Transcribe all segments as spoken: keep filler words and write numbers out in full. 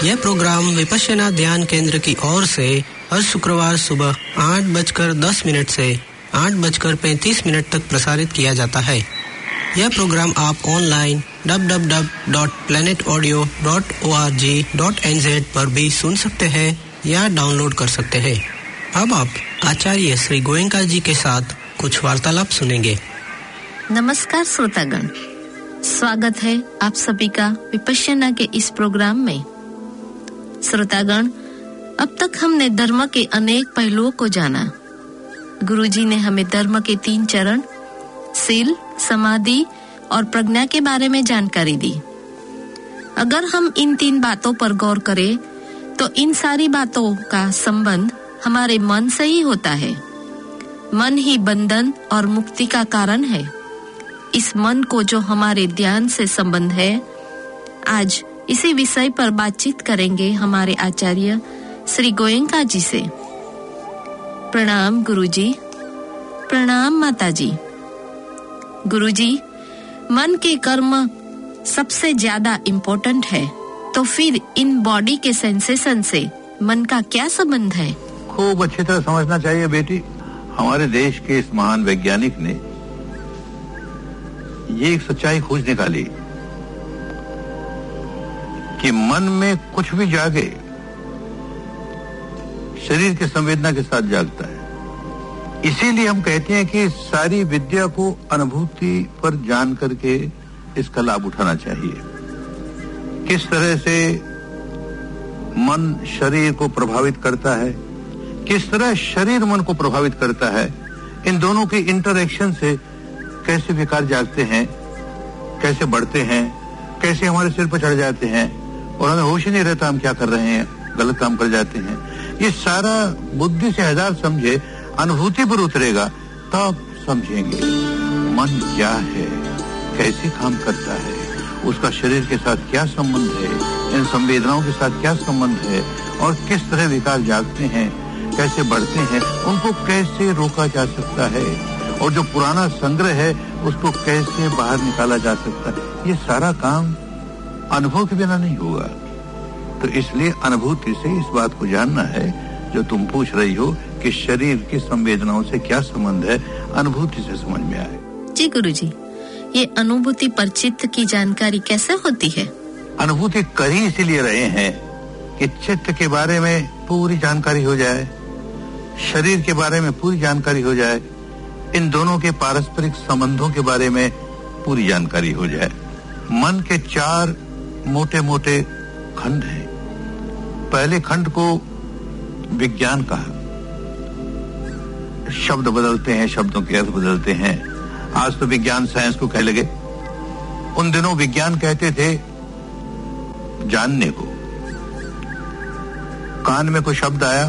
यह प्रोग्राम विपश्यना ध्यान केंद्र की ओर से हर शुक्रवार सुबह आठ बजकर दस मिनट से आठ बजकर पैंतीस मिनट तक प्रसारित किया जाता है। यह प्रोग्राम आप online W W W dot planet audio dot O R G dot N Z पर भी सुन सकते हैं या डाउनलोड कर सकते हैं। अब आप आचार्य श्री गोयंका जी के साथ कुछ वार्तालाप सुनेंगे। नमस्कार श्रोतागण, स्वागत है आप सभी का विपश्यना के इस प्रोग्राम में। श्रोतागण, अब तक हमने धर्म के अनेक पहलुओं को जाना। गुरुजी ने हमें धर्म के तीन चरण शील, समाधि और प्रज्ञा के बारे में जानकारी दी। अगर हम इन तीन बातों पर गौर करें तो इन सारी बातों का संबंध हमारे मन से ही होता है। मन ही बंधन और मुक्ति का कारण है। इस मन को जो हमारे ध्यान से संबंध है, आज इसी विषय पर बातचीत करेंगे हमारे आचार्य श्री गोयंका जी से। प्रणाम गुरुजी। प्रणाम माताजी। गुरुजी, मन के कर्म सबसे ज्यादा इम्पोर्टेंट है, तो फिर इन बॉडी के सेंसेशन से मन का क्या संबंध है? खूब अच्छी तरह समझना चाहिए बेटी। हमारे देश के इस महान वैज्ञानिक ने ये एक सच्चाई खोज निकाली कि मन में कुछ भी जागे शरीर की संवेदना के साथ जागता है। इसीलिए हम कहते हैं कि सारी विद्या को अनुभूति पर जान करके इसका लाभ उठाना चाहिए। किस तरह से मन शरीर को प्रभावित करता है, किस तरह शरीर मन को प्रभावित करता है, इन दोनों के इंटरैक्शन से कैसे विकार जागते हैं, कैसे बढ़ते हैं, कैसे हमारे सिर पर चढ़ जाते हैं और हमें होश ही नहीं रहता हम क्या कर रहे हैं, गलत काम कर जाते हैं। ये सारा बुद्धि से हजार समझे, अनुभूति पर उतरेगा तब समझेंगे मन क्या है, कैसे काम करता है, उसका शरीर के साथ क्या संबंध है, इन संवेदनाओं के साथ क्या संबंध है और किस तरह विकार जागते हैं, कैसे बढ़ते हैं, उनको कैसे रोका जा सकता है और जो पुराना संग्रह है उसको कैसे बाहर निकाला जा सकता है। ये सारा काम अनुभव के बिना नहीं होगा। तो इसलिए अनुभूति से इस बात को जानना है जो तुम पूछ रही हो कि शरीर की संवेदनाओं से क्या संबंध है, अनुभूति से समझ में आए। जी गुरुजी, ये अनुभूति पर चित्त की जानकारी कैसे होती है? अनुभूति कर ही इसीलिए रहे हैं कि चित्त के बारे में पूरी जानकारी हो जाए, शरीर के बारे में पूरी जानकारी हो जाए, इन दोनों के पारस्परिक संबंधों के बारे में पूरी जानकारी हो जाए। मन के चार मोटे मोटे खंड हैं। पहले खंड को विज्ञान कहा। शब्द बदलते हैं, शब्दों के अर्थ बदलते हैं। आज तो विज्ञान साइंस को कह लगे। उन दिनों विज्ञान कहते थे जानने को। कान में कोई शब्द आया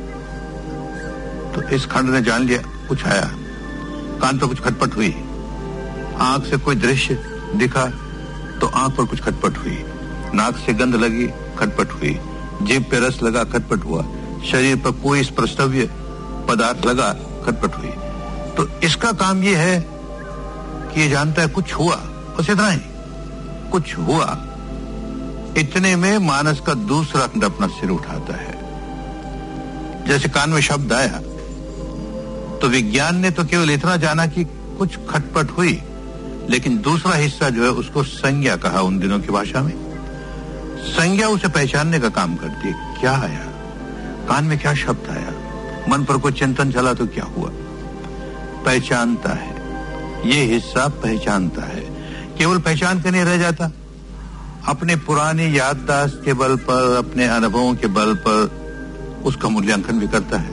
तो इस खंड ने जान लिया कुछ आया। कान पर कुछ खटपट हुई, आंख से कोई दृश्य दिखा तो आंख पर कुछ खटपट हुई, नाक से गंध लगी, खटपट हुई, जीभ पे रस लगा, खटपट हुआ, शरीर पर कोई स्पर्शव्य पदार्थ लगा, खटपट हुई। तो इसका काम ये है कि ये जानता है कुछ हुआ, बस इतना ही, कुछ हुआ। इतने में मानस का दूसरा खंड अपना सिर उठाता है। जैसे कान में शब्द आया तो विज्ञान ने तो केवल इतना जाना कि कुछ खटपट हुई, लेकिन दूसरा हिस्सा जो है उसको संज्ञा कहा उन दिनों की भाषा में। संज्ञा उसे पहचानने का काम करती है। क्या आया, कान में क्या शब्द आया, मन पर कोई चिंतन चला तो क्या हुआ, पहचानता है। ये हिस्सा पहचानता है। केवल पहचान के नहीं रह जाता, अपने पुरानी याददाश्त के बल पर, अपने अनुभवों के बल पर उसका मूल्यांकन भी करता है।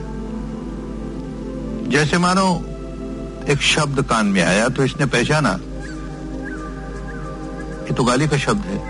जैसे मानो एक शब्द कान में आया तो इसने पहचाना ये तो गाली का शब्द है।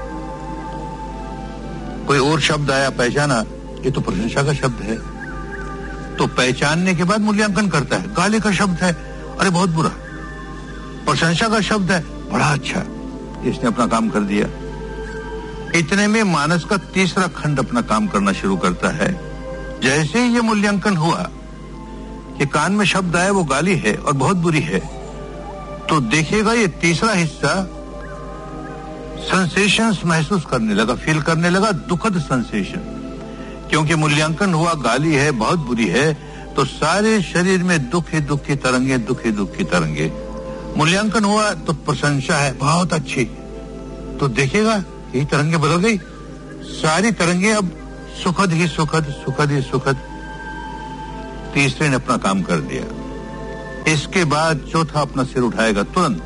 कोई और शब्द आया, पहचाना ये तो प्रशंसा का शब्द है। तो पहचानने के बाद मूल्यांकन करता है। गाली का शब्द है, अरे बहुत बुरा। प्रशंसा का शब्द है, बड़ा अच्छा, इसने अपना काम कर दिया। इतने में मानस का तीसरा खंड अपना काम करना शुरू करता है। जैसे ही ये मूल्यांकन हुआ कि कान में शब्द आया वो गाली है और बहुत बुरी है, तो देखिएगा ये तीसरा हिस्सा सेंसेशंस महसूस करने लगा, फील करने लगा, दुखद सेंसेशन। क्योंकि मूल्यांकन हुआ, गाली है, बहुत बुरी है, तो सारे शरीर में दुख ही दुख की तरंगे, दुख ही दुख की तरंगे। मूल्यांकन हुआ तो प्रशंसा है, बहुत अच्छी, तो देखेगा यही तरंगे बदल गई, सारी तरंगे अब सुखद ही सुखद, सुखद ही सुखद। तीसरे ने अपना काम कर दिया। इसके बाद चौथा अपना सिर उठाएगा तुरंत।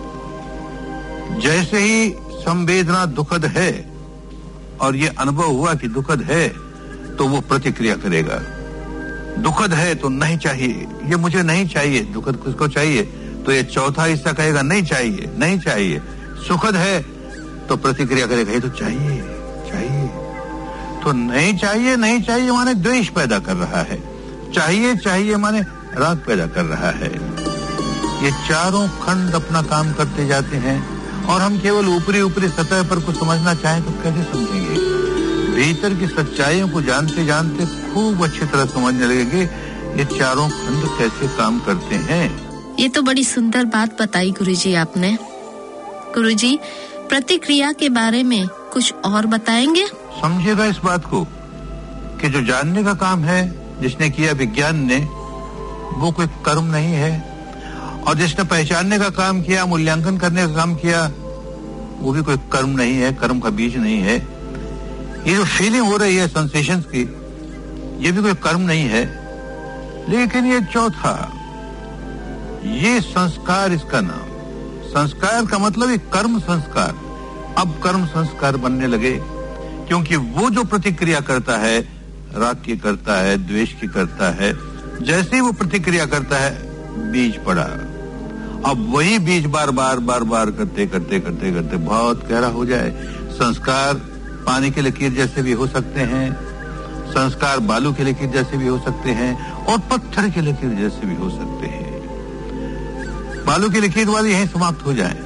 जैसे ही संवेदना दुखद है और ये अनुभव हुआ कि दुखद है, तो वो प्रतिक्रिया करेगा। दुखद है तो नहीं चाहिए, ये मुझे नहीं चाहिए। दुखद किसको चाहिए? तो ये चौथा हिस्सा कहेगा नहीं चाहिए, नहीं चाहिए। सुखद है तो प्रतिक्रिया करेगा ये तो चाहिए, चाहिए। तो नहीं चाहिए, नहीं चाहिए माने द्वेष पैदा कर रहा है, चाहिए चाहिए माने राग पैदा कर रहा है। ये चारों खंड अपना काम करते जाते हैं और हम केवल ऊपरी ऊपरी सतह पर कुछ समझना चाहें तो कैसे समझेंगे? भीतर की सच्चाइयों को जानते जानते खूब अच्छी तरह समझने लगेंगे ये चारों खंड कैसे काम करते हैं। ये तो बड़ी सुंदर बात बताई गुरुजी आपने। गुरुजी, प्रतिक्रिया के बारे में कुछ और बताएंगे? समझिएगा इस बात को कि जो जानने का काम है जिसने किया विज्ञान ने, वो कोई कर्म नहीं है, और जिसने पहचानने का काम किया, मूल्यांकन करने का काम किया, वो भी कोई कर्म नहीं है, कर्म का बीज नहीं है। ये जो फीलिंग हो रही है सेंसेशंस की, ये भी कोई कर्म नहीं है। लेकिन ये चौथा, ये संस्कार, इसका नाम संस्कार का मतलब ये कर्म संस्कार। अब कर्म संस्कार बनने लगे, क्योंकि वो जो प्रतिक्रिया करता है, राग की करता है, द्वेष की करता है, जैसे ही वो प्रतिक्रिया करता है बीज पड़ा। अब वही बीज बार बार बार बार करते करते करते करते बहुत गहरा हो जाए। संस्कार पानी की लकीर जैसे भी हो सकते हैं, संस्कार बालू की लकीर जैसे भी हो सकते हैं, और पत्थर की लकीर जैसे भी हो सकते हैं। बालू की लकीर वाले यहीं समाप्त हो जाए,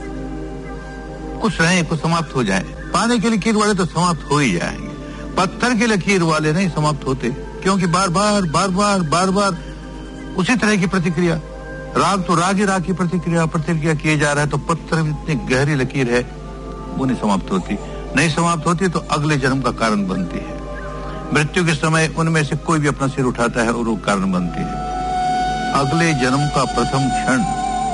कुछ रहे कुछ समाप्त हो जाए। पानी की लकीर वाले तो समाप्त हो ही जाएंगे, पत्थर की लकीर वाले नहीं समाप्त होते, क्योंकि बार बार बार बार बार बार उसी तरह की प्रतिक्रिया। राग तो राग ही राग की प्रतिक्रिया प्रतिक्रिया किए जा रहा है, तो पत्थर में इतनी गहरी लकीर है, वो नहीं समाप्त होती। नहीं समाप्त होती तो अगले जन्म का कारण बनती है। मृत्यु के समय उनमें से कोई भी अपना सिर उठाता है और वो कारण बनती है। अगले जन्म का प्रथम क्षण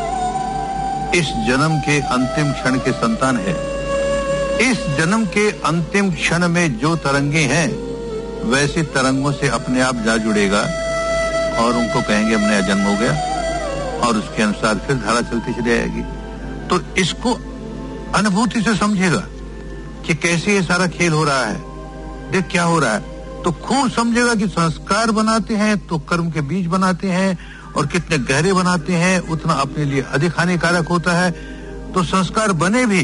इस जन्म के अंतिम क्षण के संतान है। इस जन्म के अंतिम क्षण में जो तरंगे हैं, वैसे तरंगों से अपने आप जा जुड़ेगा और उनको कहेंगे अब नया जन्म हो गया, और उसके अनुसार फिर धारा चलती चली जाएगी। तो इसको अनुभूति से समझेगा कि कैसे ये सारा खेल हो रहा है, देख क्या हो रहा है, तो खूब समझेगा कि संस्कार बनाते हैं तो कर्म के बीज बनाते हैं, और कितने गहरे बनाते हैं उतना अपने लिए अधिक हानिकारक होता है। तो संस्कार बने भी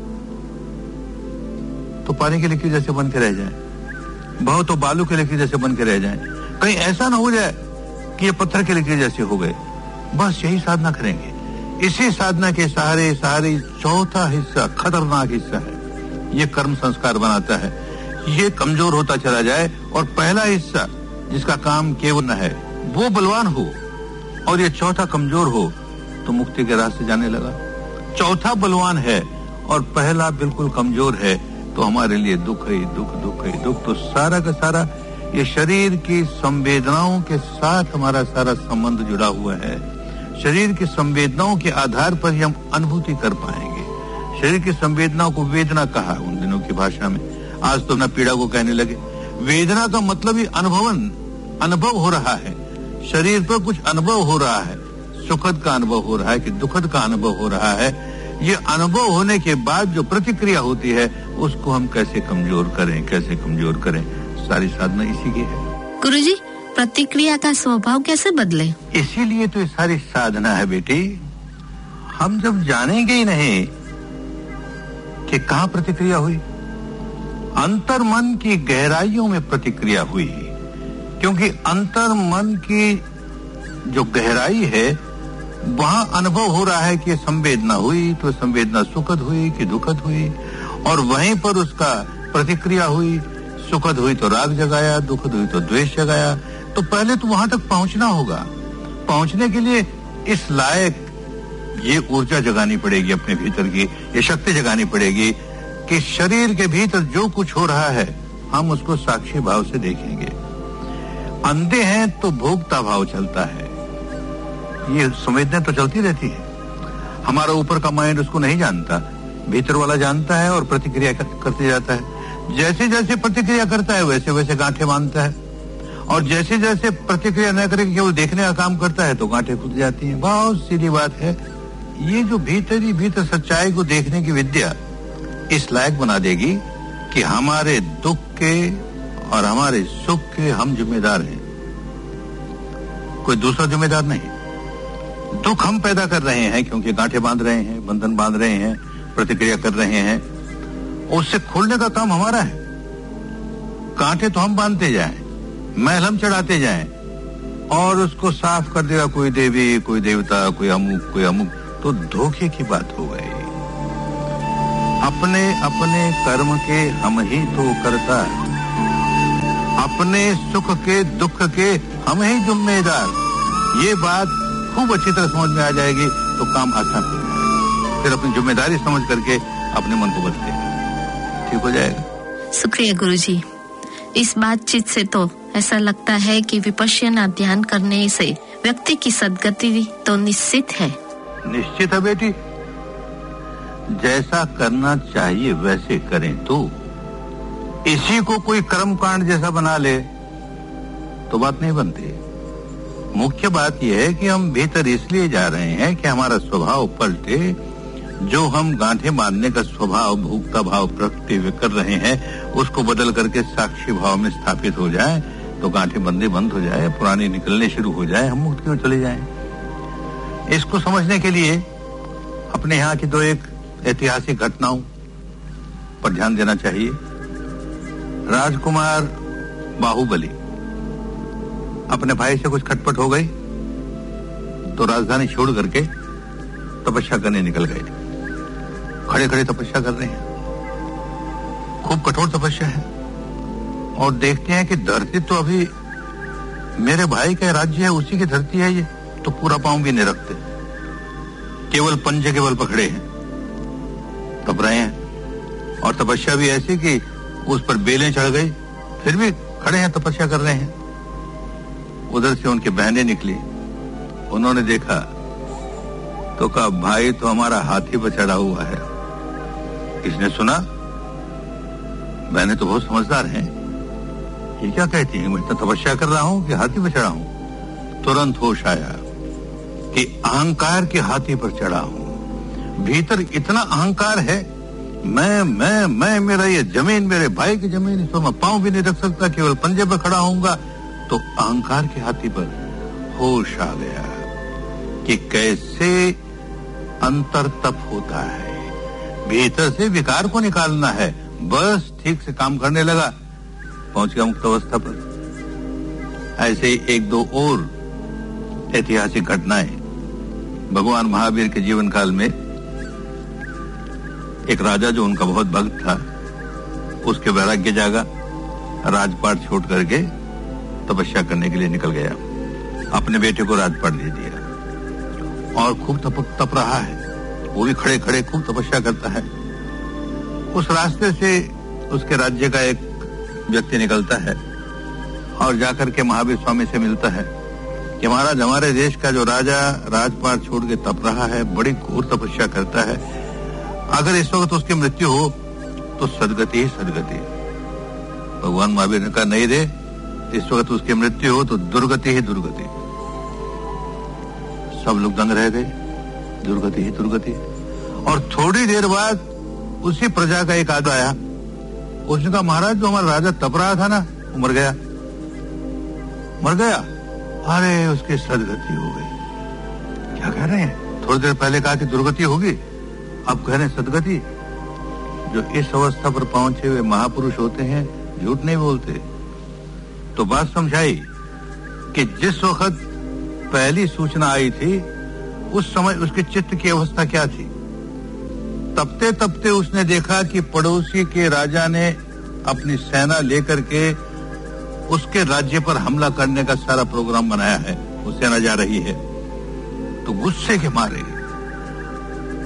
तो पानी के लकीर जैसे बन के रह जाए, बहुत तो बालू के लकीर जैसे बन के रह जाए। कहीं ऐसा ना हो जाए कि ये पत्थर के लकीर जैसे हो गए। बस यही साधना करेंगे। इसी साधना के सहारे सहारे चौथा हिस्सा खतरनाक हिस्सा है, ये कर्म संस्कार बनाता है, ये कमजोर होता चला जाए, और पहला हिस्सा जिसका काम केवल न है वो बलवान हो, और ये चौथा कमजोर हो, तो मुक्ति के रास्ते जाने लगा। चौथा बलवान है और पहला बिल्कुल कमजोर है, तो हमारे लिए दुख है दुख, दुख है दुख। तो सारा का सारा ये शरीर की संवेदनाओं के साथ हमारा सारा संबंध जुड़ा हुआ है। शरीर की संवेदनाओं के आधार पर ही हम अनुभूति कर पाएंगे। शरीर की संवेदनाओं को वेदना कहा उन दिनों की भाषा में, आज तो ना पीड़ा को कहने लगे। वेदना का मतलब ही अनुभवन, अनुभव हो रहा है, शरीर पर कुछ अनुभव हो रहा है, सुखद का अनुभव हो रहा है कि दुखद का अनुभव हो रहा है। ये अनुभव होने के बाद जो प्रतिक्रिया होती है उसको हम कैसे कमजोर करें, कैसे कमजोर करें, सारी साधना इसी की है। गुरुजी, प्रतिक्रिया का स्वभाव कैसे बदले? इसीलिए तो ये सारी साधना है बेटी। हम जब जानेंगे ही नहीं कि कहाँ प्रतिक्रिया हुई, अंतर मन की गहराइयों में प्रतिक्रिया हुई, क्योंकि अंतर मन की जो गहराई है वहां अनुभव हो रहा है कि संवेदना हुई तो संवेदना सुखद हुई कि दुखद हुई, और वहीं पर उसका प्रतिक्रिया हुई, सुखद हुई तो राग जगाया, दुखद हुई तो द्वेष जगाया। तो पहले तो वहां तक पहुंचना होगा। पहुंचने के लिए इस लायक ये ऊर्जा जगानी पड़ेगी अपने भीतर की, ये शक्ति जगानी पड़ेगी कि शरीर के भीतर जो कुछ हो रहा है हम उसको साक्षी भाव से देखेंगे। अंधे हैं तो भोगता भाव चलता है, ये संवेदना तो चलती रहती है। हमारा ऊपर का माइंड उसको नहीं जानता, भीतर वाला जानता है और प्रतिक्रिया करते जाता है। जैसे जैसे प्रतिक्रिया करता है वैसे वैसे गांठें बांधता है, और जैसे जैसे प्रतिक्रिया न करके केवल देखने का काम करता है तो गांठें खुद जाती हैं। बहुत सीधी बात है। ये जो भीतर ही भीतर सच्चाई को देखने की विद्या इस लायक बना देगी कि हमारे दुख के और हमारे सुख के हम जिम्मेदार हैं, कोई दूसरा जिम्मेदार नहीं। दुख हम पैदा कर रहे हैं क्योंकि गांठें बांध रहे हैं, बंधन बांध रहे हैं, प्रतिक्रिया कर रहे हैं, उससे खोलने का काम हमारा है। कांटे तो हम बांधते जाएं, मैल हम चढ़ाते जाएं, और उसको साफ कर देगा कोई देवी, कोई देवता, कोई अमुक, कोई अमुक, तो धोखे की बात हो गई। अपने अपने कर्म के हम ही तो करता है, अपने सुख के दुख के हम ही जिम्मेदार। ये बात खूब अच्छी तरह समझ में आ जाएगी तो काम आसान हो जाएगा। फिर अपनी जिम्मेदारी समझ करके अपने मन को बदले, ठीक हो जाएगा। शुक्रिया गुरुजी। इस बातचीत से तो ऐसा लगता है कि विपश्यना ध्यान करने से व्यक्ति की सद्गति तो निश्चित है। निश्चित है बेटी, जैसा करना चाहिए वैसे करें तो। इसी को कोई कर्म कांड जैसा बना ले तो बात नहीं बनती। मुख्य बात यह है कि हम भीतर इसलिए जा रहे हैं कि हमारा स्वभाव पलटे। जो हम गांठें बांधने का स्वभाव, भोक्ता भाव प्रकट कर रहे हैं, उसको बदल करके साक्षी भाव में स्थापित हो जाए तो गांठें बंदे बंद हो जाए, पुरानी निकलने शुरू हो जाए, हम मुक्त क्यों चले जाएं। इसको समझने के लिए अपने यहाँ की दो एक ऐतिहासिक घटनाओं पर ध्यान देना चाहिए। राजकुमार बाहुबली अपने भाई से कुछ खटपट हो गई तो राजधानी छोड़ करके तपस्या करने निकल गए। खड़े खड़े तपस्या कर रहे हैं, खूब कठोर तपस्या है, और देखते हैं कि धरती तो अभी मेरे भाई का राज्य है, उसी की धरती है, ये तो पूरा पांव भी नहीं रखते, केवल पंजे केवल पकड़े हैं, तप रहे हैं। और तपस्या भी ऐसी कि उस पर बेलें चढ़ गई, फिर भी खड़े हैं, तपस्या कर रहे हैं। उधर से उनकी बहनें निकली, उन्होंने देखा तो कहा, भाई तो हमारा हाथी पर चढ़ा हुआ है। इसने सुना, बहनें तो बहुत समझदार हैं, ये क्या कहती हैं, मैं तो तपस्या कर रहा हूं कि हाथी पर चढ़ा हूं। तुरंत होश आया कि अहंकार के हाथी पर चढ़ा हूं। भीतर इतना अहंकार है, मैं मैं मैं मेरा ये जमीन मेरे भाई की जमीन, इसको मैं पांव भी नहीं रख सकता, केवल पंजे पर खड़ा होऊंगा। तो अहंकार के हाथी पर होश आ गया कि कैसे अंतर तप होता है। भीतर से विकार को निकालना है, बस ठीक से काम करने लगा, पहुंच गया मुक्त अवस्था पर। ऐसे ही एक दो और ऐतिहासिक घटनाएं। भगवान महावीर के जीवन काल में एक राजा जो उनका बहुत भक्त था, उसके वैराग्य जागा, राजपाट छोड़ करके तपस्या करने के लिए निकल गया। अपने बेटे को राजपाट दे दिया और खूब तप तप रहा है, वो भी खड़े खड़े खूब तपस्या करता है। उस रास्ते से उसके राज्य का एक व्यक्ति निकलता है और जाकर के महावीर स्वामी से मिलता है कि महाराज, हमारे देश का जो राजा राजपाट छोड़ के तप रहा है, बड़ी घोर तपस्या करता है, अगर इस वक्त उसकी मृत्यु हो तो सदगति ही सदगति। भगवान महावीर ने कहा, नहीं रे, इस वक्त उसकी मृत्यु हो तो दुर्गति ही दुर्गति। सब लोग दंग रह गए, दुर्गति ही दुर्गति। और थोड़ी देर बाद उसी प्रजा का एक आदमी आया, उसने कहा, महाराज जो हमारा राजा तप रहा था ना, वो मर गया। मर गया? अरे उसकी सदगति हो गई। क्या कह रहे हैं? थोड़ी देर पहले कहा कि दुर्गति होगी, अब कह रहे हैं सदगति। जो इस अवस्था पर पहुंचे हुए महापुरुष होते हैं, झूठ नहीं बोलते। तो बात समझाई कि जिस वक्त पहली सूचना आई थी, उस समय उसके चित्त की अवस्था क्या थी। तपते तपते उसने देखा कि पड़ोसी के राजा ने अपनी सेना लेकर के उसके राज्य पर हमला करने का सारा प्रोग्राम बनाया है, वो सेना जा रही है। तो गुस्से के मारे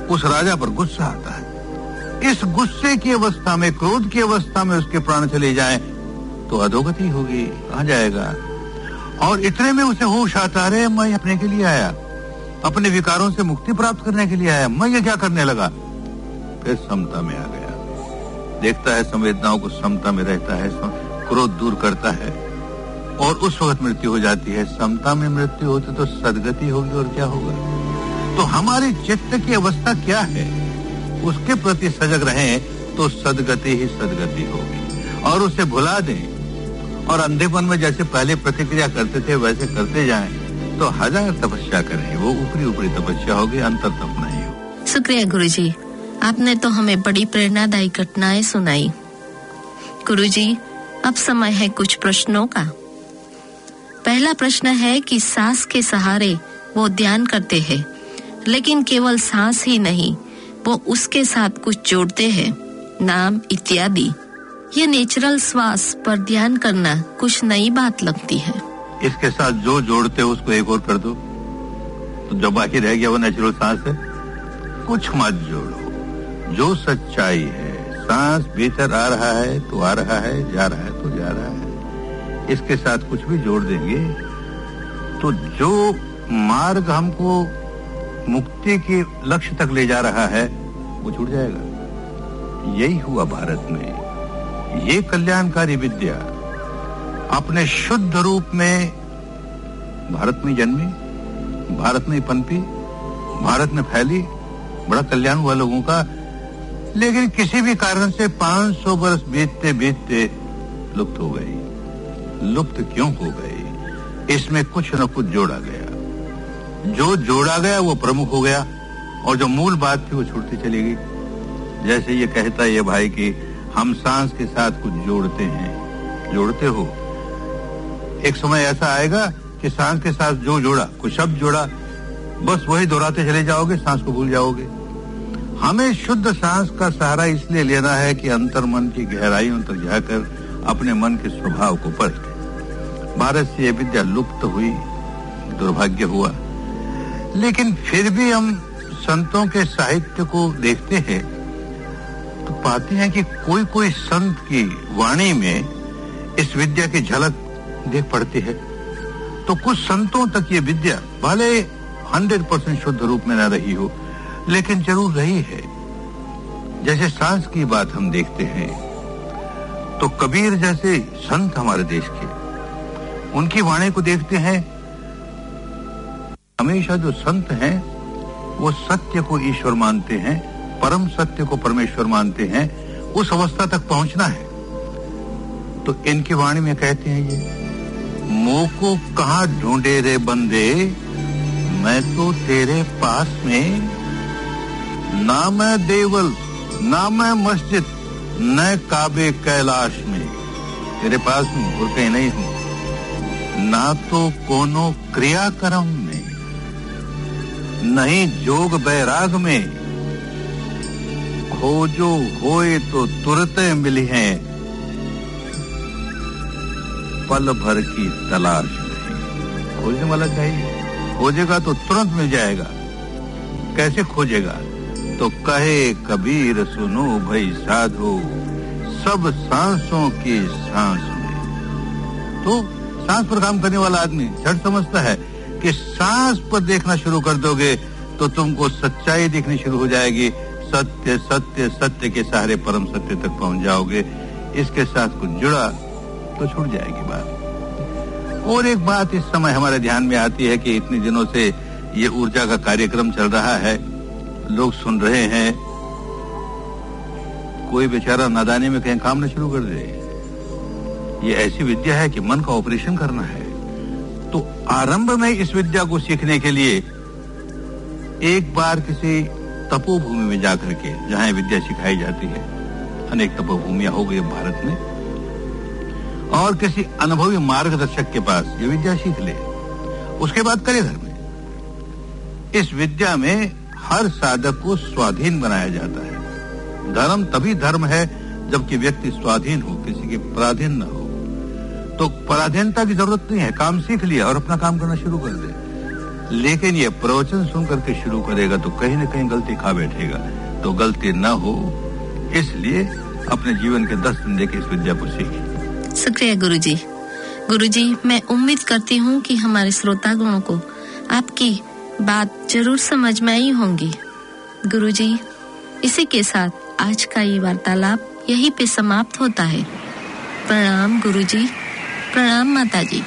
उस राजा पर गुस्सा आता है। इस गुस्से की अवस्था में, क्रोध की अवस्था में उसके प्राण चले जाएं तो अधोगति होगी, कहां जाएगा। और इतने में उसे होश आता है, मैं अपने के लिए आया, अपने विकारों से मुक्ति प्राप्त करने के लिए आया, मैं ये क्या करने लगा। फिर समता में आ गया, देखता है संवेदनाओं को समता में रहता है, क्रोध दूर करता है और उस वक्त मृत्यु हो जाती है। समता में मृत्यु होती तो सदगति होगी, और क्या होगा। तो हमारे चित्त की अवस्था क्या है, उसके प्रति सजग रहें तो सदगति ही सदगति होगी। और उसे भुला दें और अंधेपन में जैसे पहले प्रतिक्रिया करते थे वैसे करते जाएं तो हजार तपस्या करें, वो ऊपरी ऊपरी तपस्या होगी, अंतर तप नहीं हो। शुक्रिया गुरुजी, आपने तो हमें बड़ी प्रेरणादायी घटनाएं सुनाई। गुरुजी, अब समय है कुछ प्रश्नों का। पहला प्रश्न है कि सांस के सहारे वो ध्यान करते हैं, लेकिन केवल सांस ही नहीं, वो उसके साथ कुछ जोड़ते हैं, नाम इत्यादि। ये नेचुरल श्वास पर ध्यान करना कुछ नई बात लगती है। इसके साथ जो जोड़ते हो उसको एक और कर दो, तो जो बाकी रह गया वो नेचुरल सांस है। कुछ मत जोड़ो, जो सच्चाई है, सांस भीतर आ रहा है तो आ रहा है, जा रहा है तो जा रहा है। इसके साथ कुछ भी जोड़ देंगे तो जो मार्ग हमको मुक्ति के लक्ष्य तक ले जा रहा है वो छूट जाएगा। यही हुआ भारत में। ये कल्याणकारी विद्या अपने शुद्ध रूप में भारत में जन्मी, भारत में पनपी, भारत में फैली, बड़ा कल्याण हुआ लोगों का। लेकिन किसी भी कारण से पाँच सौ वर्ष बीतते बीतते लुप्त हो गई। लुप्त क्यों हो गई? इसमें कुछ न कुछ जोड़ा गया। जो जोड़ा गया वो प्रमुख हो गया और जो मूल बात थी वो छूटती चली गई। जैसे ये कहता है ये भाई कि हम सांस के साथ कुछ जोड़ते हैं। जोड़ते हो, एक समय ऐसा आएगा कि सांस के साथ जो जोड़ा, कुछ शब्द जोड़ा, बस वही दोहराते चले जाओगे, सांस को भूल जाओगे। हमें शुद्ध सांस का सहारा इसलिए लेना है कि अंतर मन की गहराइयों तक जाकर अपने मन के स्वभाव को परखें। भारत से यह विद्या लुप्त हुई, दुर्भाग्य हुआ। लेकिन फिर भी हम संतों के साहित्य को देखते हैं तो पाते हैं कि कोई कोई संत की वाणी में इस विद्या की झलक देख पड़ती है। तो कुछ संतों तक ये विद्या भले हंड्रेड परसेंट शुद्ध रूप में न रही हो, लेकिन जरूर रही है। जैसे सांस की बात हम देखते हैं तो कबीर जैसे संत हमारे देश के, उनकी वाणी को देखते हैं। हमेशा जो संत हैं वो सत्य को ईश्वर मानते हैं, परम सत्य को परमेश्वर मानते हैं। उस अवस्था तक पहुंचना है तो इनकी वाणी में कहते हैं ये, मोह को कहां ढूंढे रे बंदे, मैं तो तेरे पास में, ना मैं देवल ना मैं मस्जिद, न काबे कैलाश में, तेरे पास हूं और कहीं नहीं हूं। ना तो कोनो क्रियाक्रम में, नहीं जोग बैराग में, खोजो होए तो तुरंत मिली हैं, पल भर की तलाश में। खोजने वाला चाहिए, खोजेगा तो तुरंत मिल जाएगा। कैसे खोजेगा? तो कहे कबीर सुनो भई साधो, सब सांसों की सांस में। तो सांस पर काम करने वाला आदमी झट समझता है कि सांस पर देखना शुरू कर दोगे तो तुमको सच्चाई दिखनी शुरू हो जाएगी। सत्य सत्य सत्य के सहारे परम सत्य तक पहुंच जाओगे। इसके साथ कुछ जुड़ा तो छूट जाएगी बात। और एक बात इस समय हमारे ध्यान में आती है कि इतने दिनों से ये ऊर्जा का कार्यक्रम चल रहा है, लोग सुन रहे हैं, कोई बेचारा नादानी में कहीं काम न शुरू कर दे। ये ऐसी विद्या है कि मन का ऑपरेशन करना है। तो आरंभ में इस विद्या को सीखने के लिए एक बार किसी तपोभूमि में जाकर के, जहां विद्या सिखाई जाती है, अनेक तपोभूमियां हो गई भारत में, और किसी अनुभवी मार्गदर्शक के पास ये विद्या सीख ले। उसके बाद करे घर में। इस विद्या में हर साधक को स्वाधीन बनाया जाता है। धर्म तभी धर्म है जबकि व्यक्ति स्वाधीन हो, किसी के पराधीन न हो। तो पराधीनता की जरूरत नहीं है, काम सीख लिया और अपना काम करना शुरू कर दे। लेकिन ये प्रवचन सुन करके शुरू करेगा तो कहीं न कहीं गलती खा बैठेगा। तो गलती ना हो इसलिए अपने जीवन के दस दिन देके इस विद्या को सीखिए। शुक्रिया गुरुजी। गुरुजी, मैं उम्मीद करती हूँ कि हमारे श्रोतागणों को आपकी बात जरूर समझ में आई होंगी। गुरुजी, इसी के साथ आज का ये वार्तालाप यहीं पे समाप्त होता है। प्रणाम गुरुजी, प्रणाम माताजी।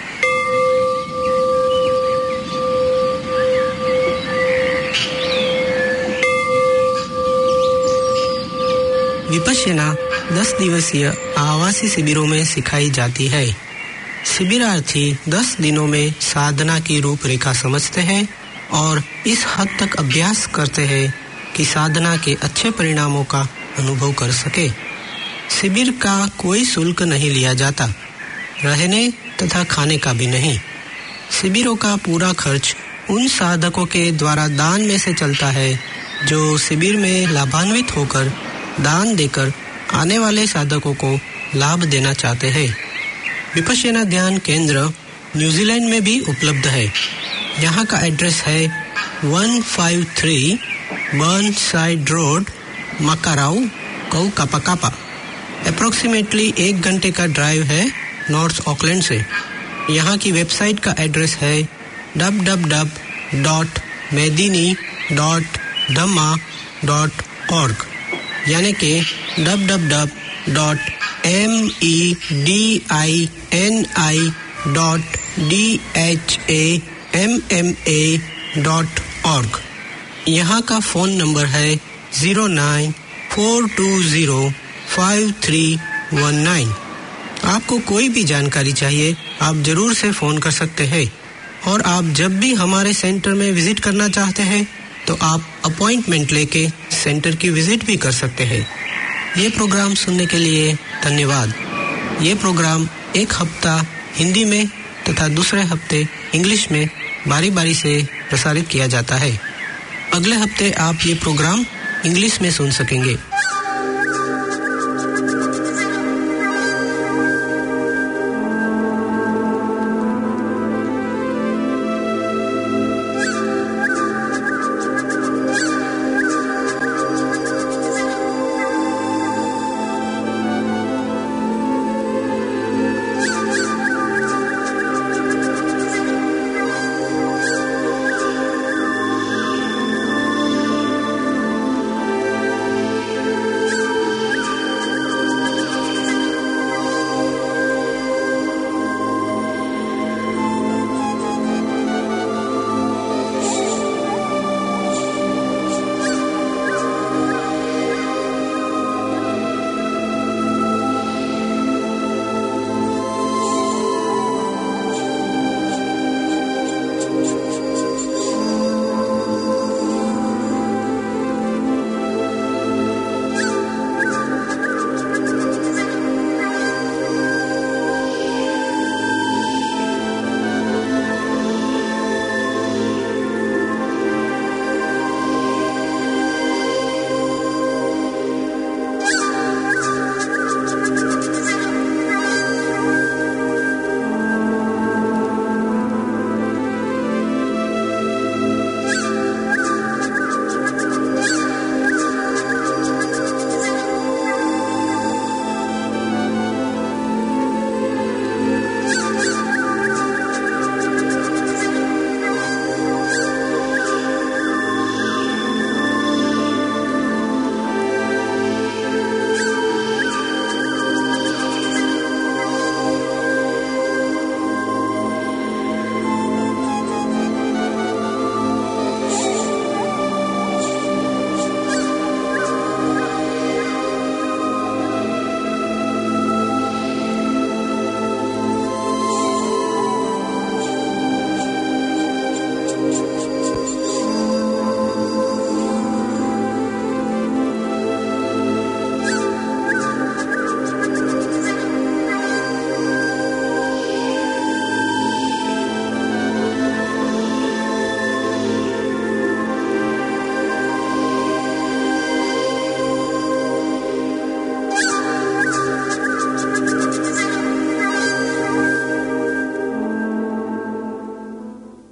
विपश्यना दस दिवसीय आवासीय शिविरों में सिखाई जाती है। शिविरार्थी दस दिनों में साधना की रूपरेखा समझते हैं और इस हद तक अभ्यास करते हैं कि साधना के अच्छे परिणामों का अनुभव कर सके। शिविर का कोई शुल्क नहीं लिया जाता, रहने तथा खाने का भी नहीं। शिविरों का पूरा खर्च उन साधकों के द्वारा दान में से चलता है जो शिविर में लाभान्वित होकर दान देकर आने वाले साधकों को लाभ देना चाहते हैं। विपश्यना ध्यान केंद्र न्यूजीलैंड में भी उपलब्ध है। यहाँ का एड्रेस है one five three Burnside road, Makarau, Kaukapakapa. Approximately एक घंटे का ड्राइव है नॉर्थ ऑकलैंड से। यहाँ की वेबसाइट का एड्रेस है W W W dot Medini dot Dhamma dot org, यानी कि W W W dot M E D I N I dot D H A M M A dot org. यहाँ का फोन नंबर है zero nine four two zero five three one nine. आपको कोई भी जानकारी चाहिए आप जरूर से फोन कर सकते हैं। और आप जब भी हमारे सेंटर में विजिट करना चाहते हैं तो आप अपॉइंटमेंट लेके सेंटर की विजिट भी कर सकते हैं। ये प्रोग्राम सुनने के लिए धन्यवाद। ये प्रोग्राम एक हफ्ता हिंदी में तथा दूसरे हफ्ते इंग्लिश में बारी बारी से प्रसारित किया जाता है। अगले हफ्ते आप ये प्रोग्राम इंग्लिश में सुन सकेंगे।